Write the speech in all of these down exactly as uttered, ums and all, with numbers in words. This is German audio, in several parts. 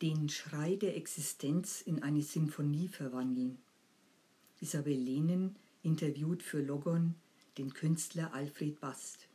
den Schrei der Existenz in eine Sinfonie verwandeln. Isabel Lehnen interviewt für Logon den Künstler Alfred Bast.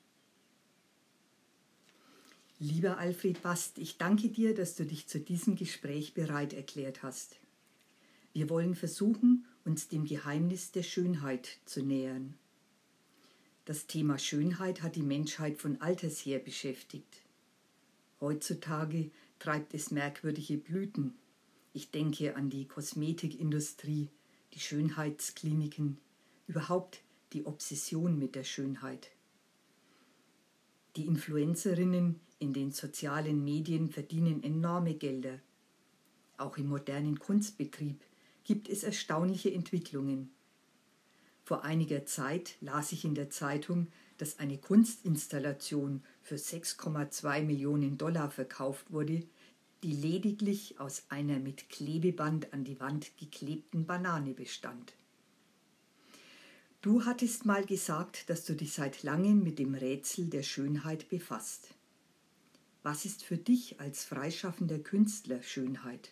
Lieber Alfred Bast, ich danke dir, dass du dich zu diesem Gespräch bereit erklärt hast. Wir wollen versuchen, uns dem Geheimnis der Schönheit zu nähern. Das Thema Schönheit hat die Menschheit von alters her beschäftigt. Heutzutage treibt es merkwürdige Blüten. Ich denke an die Kosmetikindustrie, die Schönheitskliniken, überhaupt die Obsession mit der Schönheit. Die Influencerinnen in den sozialen Medien verdienen enorme Gelder. Auch im modernen Kunstbetrieb gibt es erstaunliche Entwicklungen. Vor einiger Zeit las ich in der Zeitung, dass eine Kunstinstallation für sechs Komma zwei Millionen Dollar verkauft wurde, die lediglich aus einer mit Klebeband an die Wand geklebten Banane bestand. Du hattest mal gesagt, dass du dich seit langem mit dem Rätsel der Schönheit befasst. Was ist für dich als freischaffender Künstler Schönheit?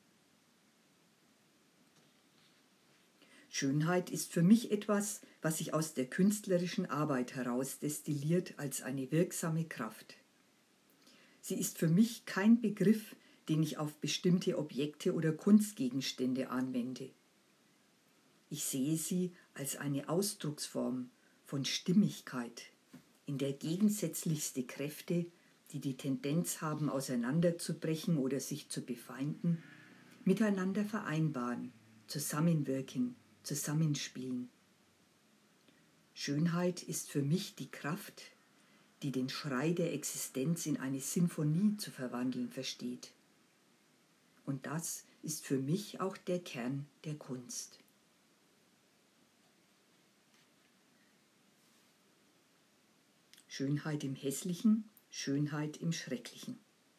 Schönheit ist für mich etwas, was sich aus der künstlerischen Arbeit heraus destilliert als eine wirksame Kraft. Sie ist für mich kein Begriff, den ich auf bestimmte Objekte oder Kunstgegenstände anwende. Ich sehe sie als eine Ausdrucksform von Stimmigkeit, in der gegensätzlichste Kräfte, die die Tendenz haben, auseinanderzubrechen oder sich zu befeinden, miteinander vereinbaren, zusammenwirken, zusammenspielen. Schönheit ist für mich die Kraft, die den Schrei der Existenz in eine Sinfonie zu verwandeln versteht. Und das ist für mich auch der Kern der Kunst. Schönheit im Hässlichen, Schönheit im Schrecklichen.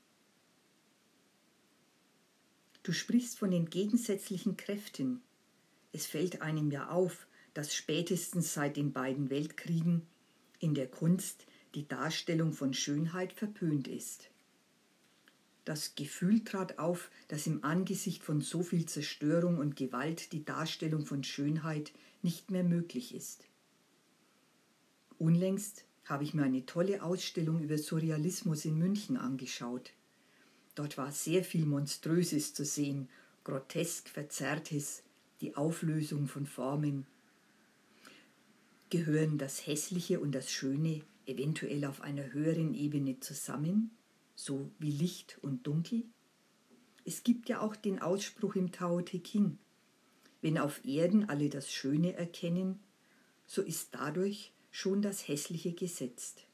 Du sprichst von den gegensätzlichen Kräften. Es fällt einem ja auf, dass spätestens seit den beiden Weltkriegen in der Kunst die Darstellung von Schönheit verpönt ist. Das Gefühl trat auf, dass im Angesicht von so viel Zerstörung und Gewalt die Darstellung von Schönheit nicht mehr möglich ist. Unlängst habe ich mir eine tolle Ausstellung über Surrealismus in München angeschaut. Dort war sehr viel Monströses zu sehen, grotesk Verzerrtes, die Auflösung von Formen. Gehören das Hässliche und das Schöne eventuell auf einer höheren Ebene zusammen, so wie Licht und Dunkel? Es gibt ja auch den Ausspruch im Tao Te Ching: Wenn auf Erden alle das Schöne erkennen, so ist dadurch schon das Hässliche gesetzt.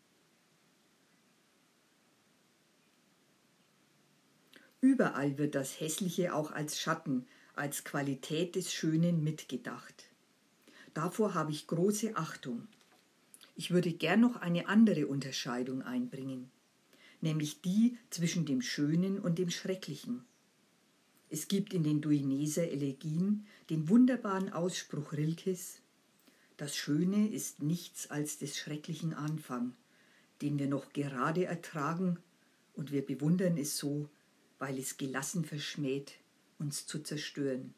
Überall wird das Hässliche auch als Schatten, als Qualität des Schönen mitgedacht. Davor habe ich große Achtung. Ich würde gern noch eine andere Unterscheidung einbringen, nämlich die zwischen dem Schönen und dem Schrecklichen. Es gibt in den Duineser Elegien den wunderbaren Ausspruch Rilkes: Das Schöne ist nichts als des Schrecklichen Anfang, den wir noch gerade ertragen, und wir bewundern es so, weil es gelassen verschmäht, uns zu zerstören.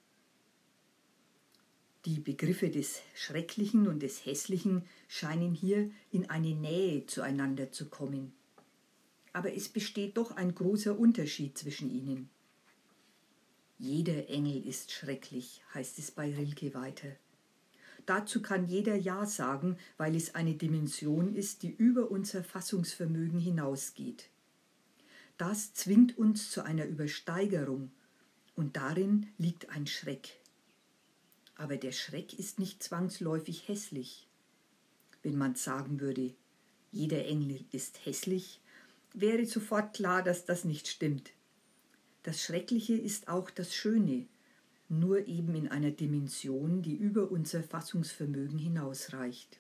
Die Begriffe des Schrecklichen und des Hässlichen scheinen hier in eine Nähe zueinander zu kommen. Aber es besteht doch ein großer Unterschied zwischen ihnen. Jeder Engel ist schrecklich, heißt es bei Rilke weiter. Dazu kann jeder Ja sagen, weil es eine Dimension ist, die über unser Fassungsvermögen hinausgeht. Das zwingt uns zu einer Übersteigerung, und darin liegt ein Schreck. Aber der Schreck ist nicht zwangsläufig hässlich. Wenn man sagen würde, jeder Engel ist hässlich, wäre sofort klar, dass das nicht stimmt. Das Schreckliche ist auch das Schöne, nur eben in einer Dimension, die über unser Fassungsvermögen hinausreicht.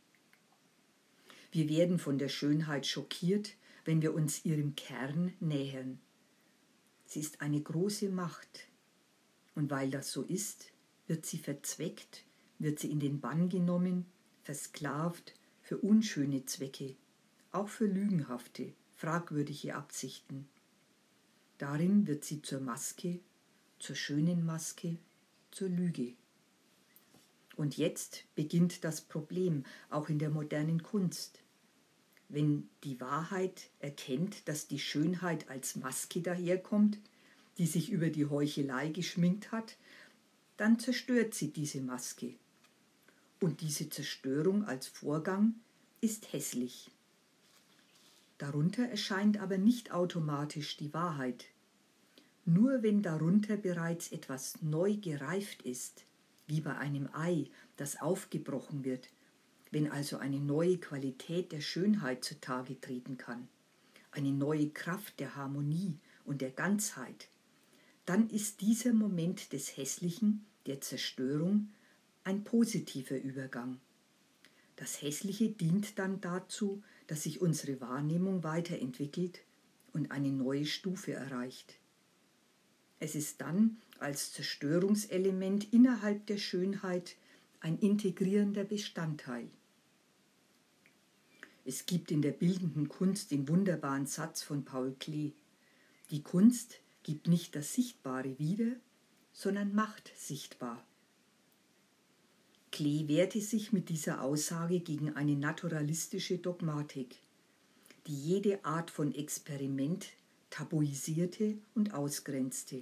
Wir werden von der Schönheit schockiert, wenn wir uns ihrem Kern nähern. Sie ist eine große Macht, und weil das so ist, wird sie verzweckt, wird sie in den Bann genommen, versklavt für unschöne Zwecke, auch für lügenhafte, fragwürdige Absichten. Darin wird sie zur Maske, zur schönen Maske, zur Lüge. Und jetzt beginnt das Problem, auch in der modernen Kunst. Wenn die Wahrheit erkennt, dass die Schönheit als Maske daherkommt, die sich über die Heuchelei geschminkt hat, dann zerstört sie diese Maske. Und diese Zerstörung als Vorgang ist hässlich. Darunter erscheint aber nicht automatisch die Wahrheit. Nur wenn darunter bereits etwas neu gereift ist, wie bei einem Ei, das aufgebrochen wird, wenn also eine neue Qualität der Schönheit zutage treten kann, eine neue Kraft der Harmonie und der Ganzheit, dann ist dieser Moment des Hässlichen, der Zerstörung, ein positiver Übergang. Das Hässliche dient dann dazu, dass sich unsere Wahrnehmung weiterentwickelt und eine neue Stufe erreicht. Es ist dann als Zerstörungselement innerhalb der Schönheit ein integrierender Bestandteil. Es gibt in der bildenden Kunst den wunderbaren Satz von Paul Klee: Die Kunst gibt nicht das Sichtbare wieder, sondern macht sichtbar. Klee wehrte sich mit dieser Aussage gegen eine naturalistische Dogmatik, die jede Art von Experiment tabuisierte und ausgrenzte.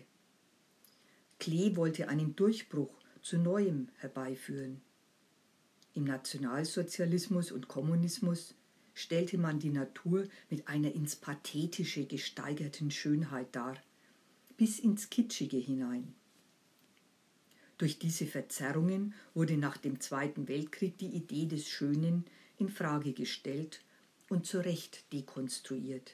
Klee wollte einen Durchbruch zu Neuem herbeiführen. Im Nationalsozialismus und Kommunismus stellte man die Natur mit einer ins Pathetische gesteigerten Schönheit dar, bis ins Kitschige hinein. Durch diese Verzerrungen wurde nach dem Zweiten Weltkrieg die Idee des Schönen in Frage gestellt und zu Recht dekonstruiert.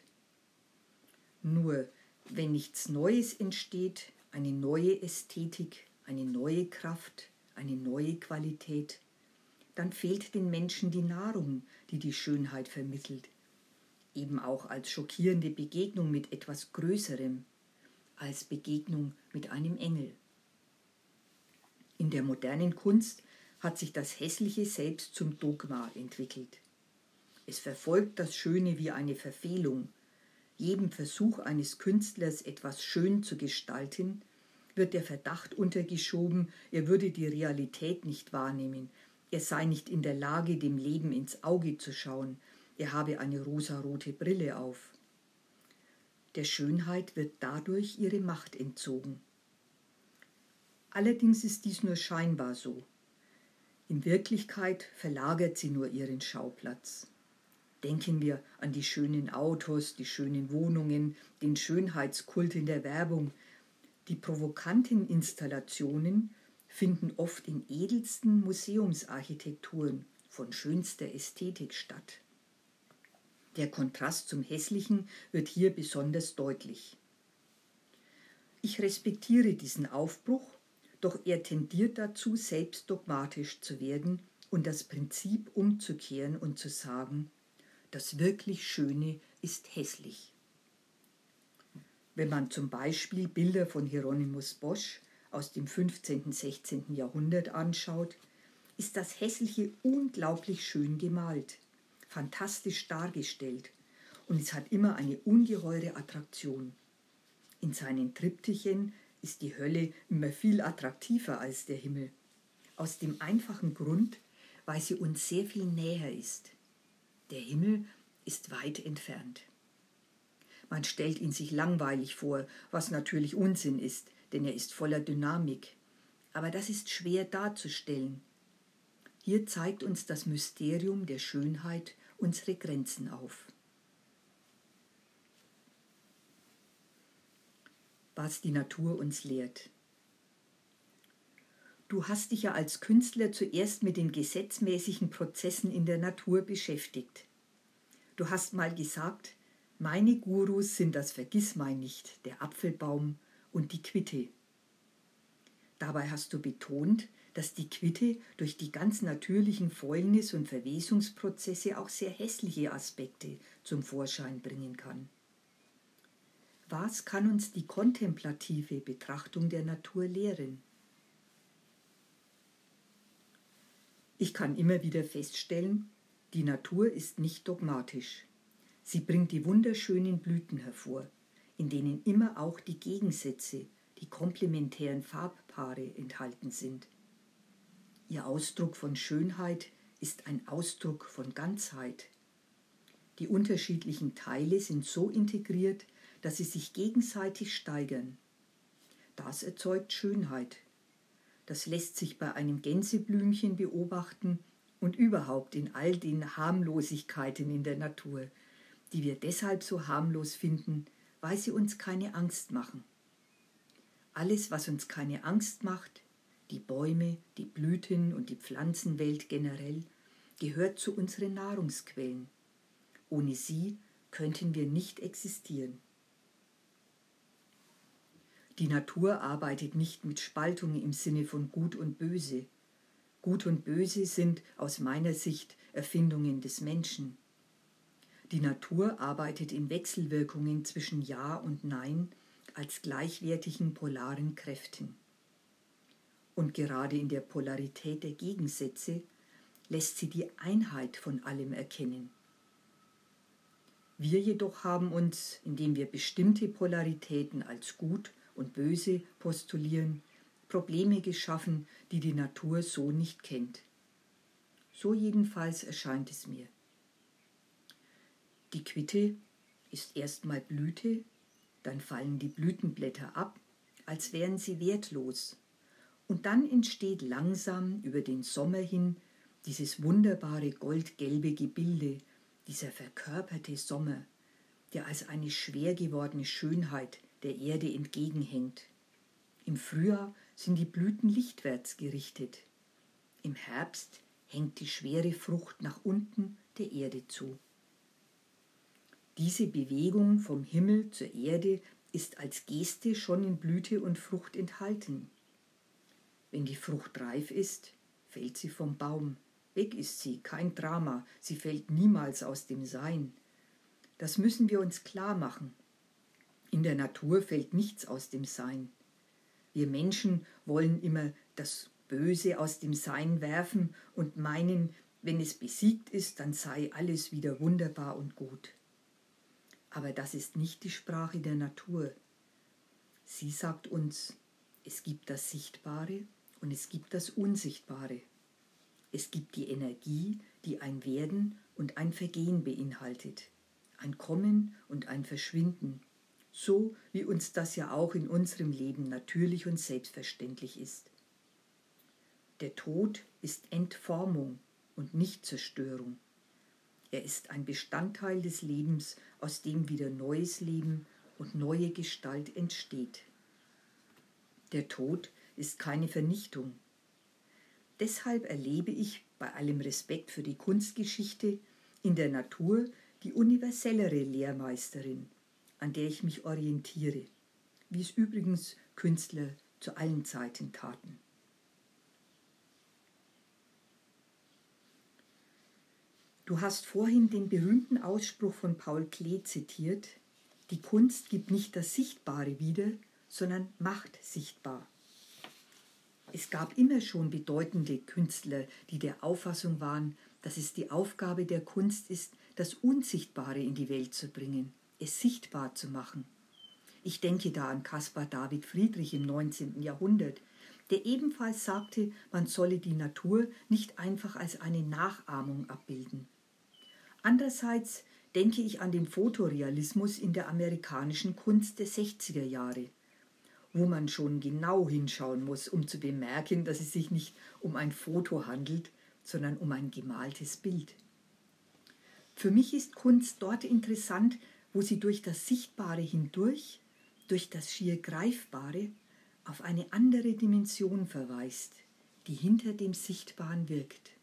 Nur wenn nichts Neues entsteht, eine neue Ästhetik, eine neue Kraft, eine neue Qualität, dann fehlt den Menschen die Nahrung, die die Schönheit vermittelt, eben auch als schockierende Begegnung mit etwas Größerem, als Begegnung mit einem Engel. In der modernen Kunst hat sich das Hässliche selbst zum Dogma entwickelt. Es verfolgt das Schöne wie eine Verfehlung. Jedem Versuch eines Künstlers, etwas schön zu gestalten, wird der Verdacht untergeschoben, er würde die Realität nicht wahrnehmen, er sei nicht in der Lage, dem Leben ins Auge zu schauen, er habe eine rosarote Brille auf. Der Schönheit wird dadurch ihre Macht entzogen. Allerdings ist dies nur scheinbar so. In Wirklichkeit verlagert sie nur ihren Schauplatz. Denken wir an die schönen Autos, die schönen Wohnungen, den Schönheitskult in der Werbung. Die provokanten Installationen finden oft in edelsten Museumsarchitekturen von schönster Ästhetik statt. Der Kontrast zum Hässlichen wird hier besonders deutlich. Ich respektiere diesen Aufbruch, doch er tendiert dazu, selbst dogmatisch zu werden und das Prinzip umzukehren und zu sagen, das wirklich Schöne ist hässlich. Wenn man zum Beispiel Bilder von Hieronymus Bosch aus dem fünfzehnten, sechzehnten Jahrhundert anschaut, ist das Hässliche unglaublich schön gemalt, fantastisch dargestellt und es hat immer eine ungeheure Attraktion. In seinen Triptychen ist die Hölle immer viel attraktiver als der Himmel. Aus dem einfachen Grund, weil sie uns sehr viel näher ist. Der Himmel ist weit entfernt. Man stellt ihn sich langweilig vor, was natürlich Unsinn ist, denn er ist voller Dynamik. Aber das ist schwer darzustellen. Hier zeigt uns das Mysterium der Schönheit unsere Grenzen auf. Was die Natur uns lehrt. Du hast dich ja als Künstler zuerst mit den gesetzmäßigen Prozessen in der Natur beschäftigt. Du hast mal gesagt, meine Gurus sind das Vergissmeinnicht, der Apfelbaum und die Quitte. Dabei hast du betont, dass die Quitte durch die ganz natürlichen Fäulnis- und Verwesungsprozesse auch sehr hässliche Aspekte zum Vorschein bringen kann. Was kann uns die kontemplative Betrachtung der Natur lehren? Ich kann immer wieder feststellen, die Natur ist nicht dogmatisch. Sie bringt die wunderschönen Blüten hervor, in denen immer auch die Gegensätze, die komplementären Farbpaare enthalten sind. Ihr Ausdruck von Schönheit ist ein Ausdruck von Ganzheit. Die unterschiedlichen Teile sind so integriert, dass sie sich gegenseitig steigern. Das erzeugt Schönheit. Das lässt sich bei einem Gänseblümchen beobachten und überhaupt in all den Harmlosigkeiten in der Natur, die wir deshalb so harmlos finden, weil sie uns keine Angst machen. Alles, was uns keine Angst macht, die Bäume, die Blüten und die Pflanzenwelt generell, gehört zu unseren Nahrungsquellen. Ohne sie könnten wir nicht existieren. Die Natur arbeitet nicht mit Spaltungen im Sinne von Gut und Böse. Gut und Böse sind aus meiner Sicht Erfindungen des Menschen. Die Natur arbeitet in Wechselwirkungen zwischen Ja und Nein als gleichwertigen polaren Kräften. Und gerade in der Polarität der Gegensätze lässt sie die Einheit von allem erkennen. Wir jedoch haben uns, indem wir bestimmte Polaritäten als gut und böse postulieren, Probleme geschaffen, die die Natur so nicht kennt. So jedenfalls erscheint es mir. Die Quitte ist erstmal Blüte, dann fallen die Blütenblätter ab, als wären sie wertlos. Und dann entsteht langsam über den Sommer hin dieses wunderbare goldgelbe Gebilde, dieser verkörperte Sommer, der als eine schwer gewordene Schönheit der Erde entgegenhängt. Im Frühjahr sind die Blüten lichtwärts gerichtet. Im Herbst hängt die schwere Frucht nach unten der Erde zu. Diese Bewegung vom Himmel zur Erde ist als Geste schon in Blüte und Frucht enthalten. Wenn die Frucht reif ist, fällt sie vom Baum. Weg ist sie, kein Drama, sie fällt niemals aus dem Sein. Das müssen wir uns klar machen. In der Natur fällt nichts aus dem Sein. Wir Menschen wollen immer das Böse aus dem Sein werfen und meinen, wenn es besiegt ist, dann sei alles wieder wunderbar und gut. Aber das ist nicht die Sprache der Natur. Sie sagt uns, es gibt das Sichtbare und es gibt das Unsichtbare. Es gibt die Energie, die ein Werden und ein Vergehen beinhaltet, ein Kommen und ein Verschwinden, so wie uns das ja auch in unserem Leben natürlich und selbstverständlich ist. Der Tod ist Entformung und nicht Zerstörung. Er ist ein Bestandteil des Lebens, aus dem wieder neues Leben und neue Gestalt entsteht. Der Tod ist keine Vernichtung. Deshalb erlebe ich, bei allem Respekt für die Kunstgeschichte, in der Natur die universellere Lehrmeisterin, an der ich mich orientiere, wie es übrigens Künstler zu allen Zeiten taten. Du hast vorhin den berühmten Ausspruch von Paul Klee zitiert: Die Kunst gibt nicht das Sichtbare wieder, sondern macht sichtbar. Es gab immer schon bedeutende Künstler, die der Auffassung waren, dass es die Aufgabe der Kunst ist, das Unsichtbare in die Welt zu bringen, es sichtbar zu machen. Ich denke da an Caspar David Friedrich im neunzehnten Jahrhundert, der ebenfalls sagte, man solle die Natur nicht einfach als eine Nachahmung abbilden. Andererseits denke ich an den Fotorealismus in der amerikanischen Kunst der sechziger Jahre, wo man schon genau hinschauen muss, um zu bemerken, dass es sich nicht um ein Foto handelt, sondern um ein gemaltes Bild. Für mich ist Kunst dort interessant, wo sie durch das Sichtbare hindurch, durch das schier Greifbare, auf eine andere Dimension verweist, die hinter dem Sichtbaren wirkt.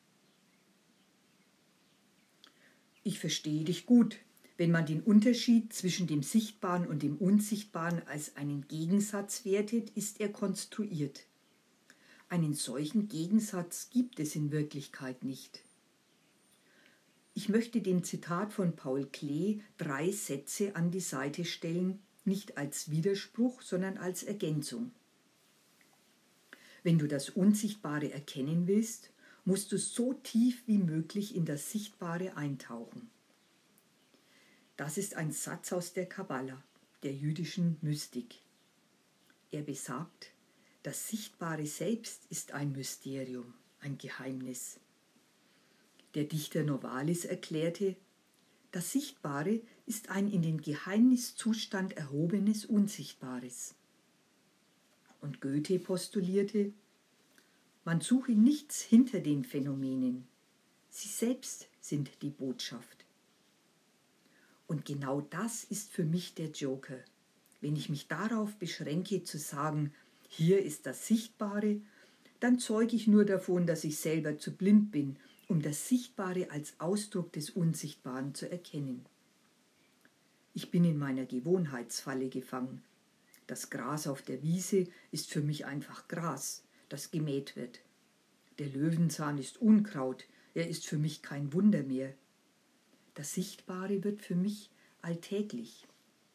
Ich verstehe dich gut, wenn man den Unterschied zwischen dem Sichtbaren und dem Unsichtbaren als einen Gegensatz wertet, ist er konstruiert. Einen solchen Gegensatz gibt es in Wirklichkeit nicht. Ich möchte dem Zitat von Paul Klee drei Sätze an die Seite stellen, nicht als Widerspruch, sondern als Ergänzung. Wenn du das Unsichtbare erkennen willst, musst du so tief wie möglich in das Sichtbare eintauchen. Das ist ein Satz aus der Kabbala. der jüdischen Mystik. Er besagt, das Sichtbare selbst ist ein Mysterium, ein Geheimnis. Der Dichter Novalis erklärte, das Sichtbare ist ein in den Geheimniszustand erhobenes Unsichtbares. Und Goethe postulierte, man suche nichts hinter den Phänomenen, sie selbst sind die Botschaft. Und genau das ist für mich der Joker, wenn ich mich darauf beschränke zu sagen, hier ist das Sichtbare, dann zeuge ich nur davon, dass ich selber zu blind bin, um das Sichtbare als Ausdruck des Unsichtbaren zu erkennen. Ich bin in meiner Gewohnheitsfalle gefangen. Das Gras auf der Wiese ist für mich einfach Gras, das gemäht wird. Der Löwenzahn ist Unkraut, er ist für mich kein Wunder mehr. Das Sichtbare wird für mich alltäglich.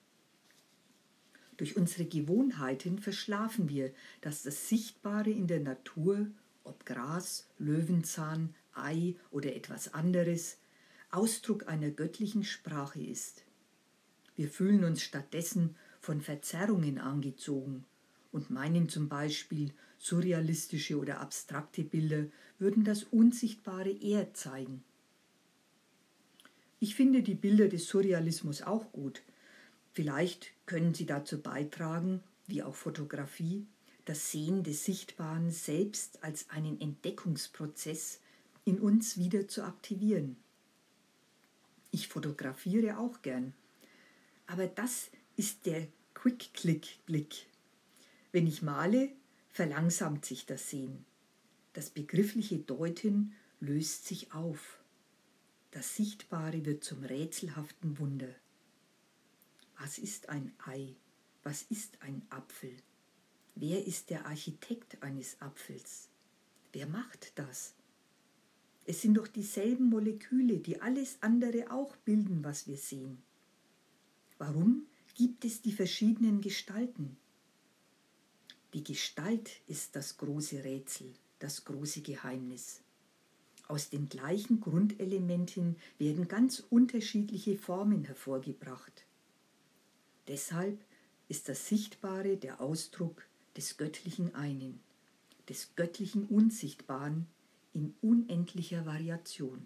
Durch unsere Gewohnheiten verschlafen wir, dass das Sichtbare in der Natur, ob Gras, Löwenzahn, Ei oder etwas anderes, Ausdruck einer göttlichen Sprache ist. Wir fühlen uns stattdessen von Verzerrungen angezogen und meinen zum Beispiel, surrealistische oder abstrakte Bilder würden das Unsichtbare eher zeigen. Ich finde die Bilder des Surrealismus auch gut. Vielleicht können sie dazu beitragen, wie auch Fotografie, das Sehen des Sichtbaren selbst als einen Entdeckungsprozess in uns wieder zu aktivieren. Ich fotografiere auch gern, aber das ist der Quick-Click-Blick. Wenn ich male, verlangsamt sich das Sehen. Das begriffliche Deuten löst sich auf. Das Sichtbare wird zum rätselhaften Wunder. Was ist ein Ei? Was ist ein Apfel? Wer ist der Architekt eines Apfels? Wer macht das? Es sind doch dieselben Moleküle, die alles andere auch bilden, was wir sehen. Warum gibt es die verschiedenen Gestalten? Die Gestalt ist das große Rätsel, das große Geheimnis. Aus den gleichen Grundelementen werden ganz unterschiedliche Formen hervorgebracht. Deshalb ist das Sichtbare der Ausdruck des göttlichen Einen, des göttlichen Unsichtbaren in unendlicher Variation.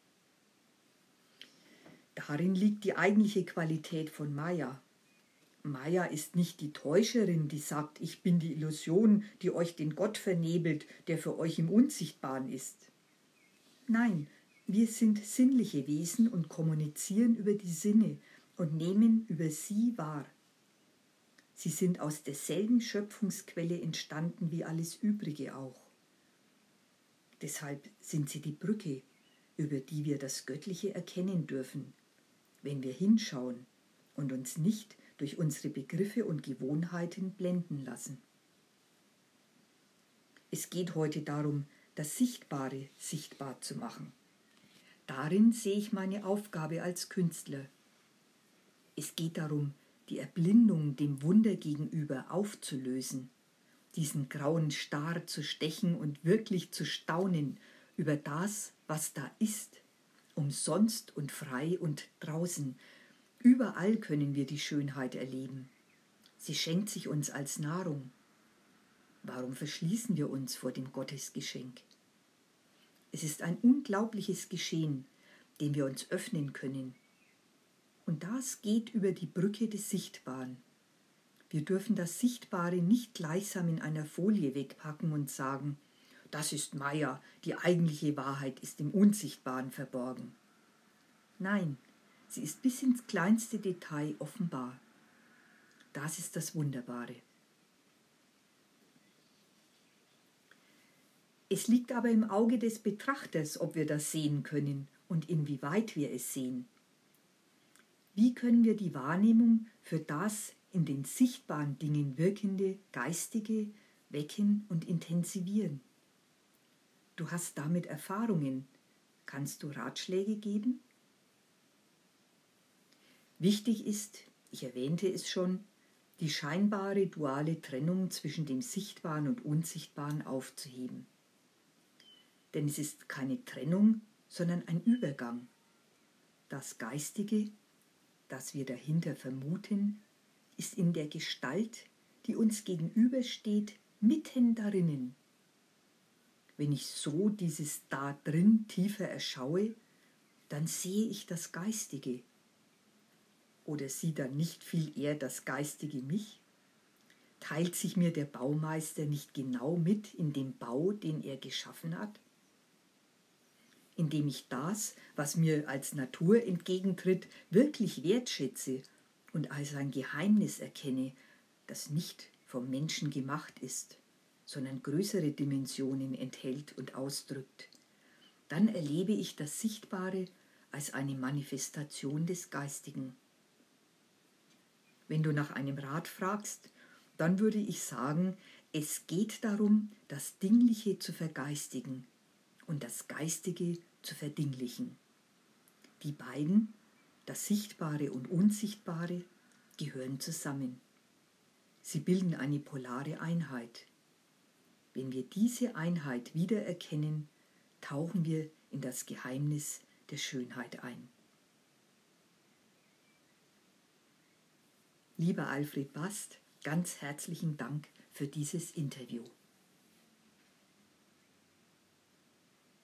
Darin liegt die eigentliche Qualität von Maya. Maya ist nicht die Täuscherin, die sagt, ich bin die Illusion, die euch den Gott vernebelt, der für euch im Unsichtbaren ist. Nein, wir sind sinnliche Wesen und kommunizieren über die Sinne und nehmen über sie wahr. Sie sind aus derselben Schöpfungsquelle entstanden wie alles Übrige auch. Deshalb sind sie die Brücke, über die wir das Göttliche erkennen dürfen, wenn wir hinschauen und uns nicht durch unsere Begriffe und Gewohnheiten blenden lassen. Es geht heute darum, das Sichtbare sichtbar zu machen. Darin sehe ich meine Aufgabe als Künstler. Es geht darum, die Erblindung dem Wunder gegenüber aufzulösen, diesen grauen Star zu stechen und wirklich zu staunen über das, was da ist, umsonst und frei und draußen. Überall können wir die Schönheit erleben. Sie schenkt sich uns als Nahrung. Warum verschließen wir uns vor dem Gottesgeschenk? Es ist ein unglaubliches Geschehen, dem wir uns öffnen können. Und das geht über die Brücke des Sichtbaren. Wir dürfen das Sichtbare nicht gleichsam in einer Folie wegpacken und sagen, das ist Maya, die eigentliche Wahrheit ist im Unsichtbaren verborgen. Nein, sie ist bis ins kleinste Detail offenbar. Das ist das Wunderbare. Es liegt aber im Auge des Betrachters, ob wir das sehen können und inwieweit wir es sehen. Wie können wir die Wahrnehmung für das in den sichtbaren Dingen wirkende Geistige wecken und intensivieren? Du hast damit Erfahrungen. Kannst du Ratschläge geben? Wichtig ist, ich erwähnte es schon, die scheinbare duale Trennung zwischen dem Sichtbaren und Unsichtbaren aufzuheben. Denn es ist keine Trennung, sondern ein Übergang. Das Geistige, das wir dahinter vermuten, ist in der Gestalt, die uns gegenübersteht, mitten darinnen. Wenn ich so dieses da drin tiefer erschaue, dann sehe ich das Geistige. Oder sieht dann nicht viel eher das Geistige mich? Teilt sich mir der Baumeister nicht genau mit in dem Bau, den er geschaffen hat? Indem ich das, was mir als Natur entgegentritt, wirklich wertschätze und als ein Geheimnis erkenne, das nicht vom Menschen gemacht ist, sondern größere Dimensionen enthält und ausdrückt, dann erlebe ich das Sichtbare als eine Manifestation des Geistigen. Wenn du nach einem Rat fragst, dann würde ich sagen, es geht darum, das Dingliche zu vergeistigen und das Geistige zu verdinglichen. Die beiden, das Sichtbare und Unsichtbare, gehören zusammen. Sie bilden eine polare Einheit. Wenn wir diese Einheit wiedererkennen, tauchen wir in das Geheimnis der Schönheit ein. Lieber Alfred Bast, ganz herzlichen Dank für dieses Interview.